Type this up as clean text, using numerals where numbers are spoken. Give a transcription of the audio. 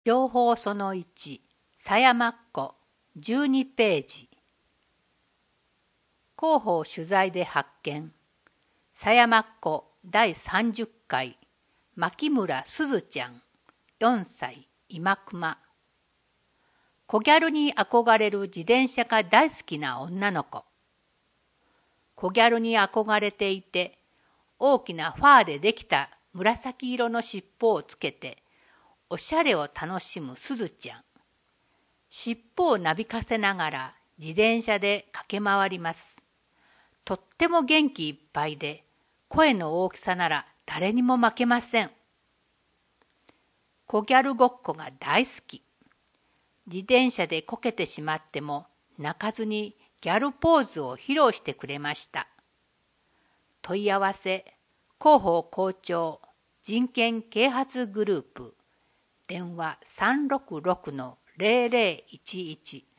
情報その1、狭山っ子、12ページ。広報取材で発見。狭山っ子第30回、牧村すずちゃん、4歳、今熊。小ギャルに憧れる自転車が大好きな女の子。小ギャルに憧れていて、大きなファーでできた紫色の尻尾をつけて、おしゃれを楽しむすずちゃん。尻尾をなびかせながら自転車で駆け回ります。とっても元気いっぱいで、声の大きさなら誰にも負けません。小ギャルごっこが大好き。自転車でこけてしまっても泣かずにギャルポーズを披露してくれました。問い合わせ、広報校長、人権啓発グループ、電話366-0011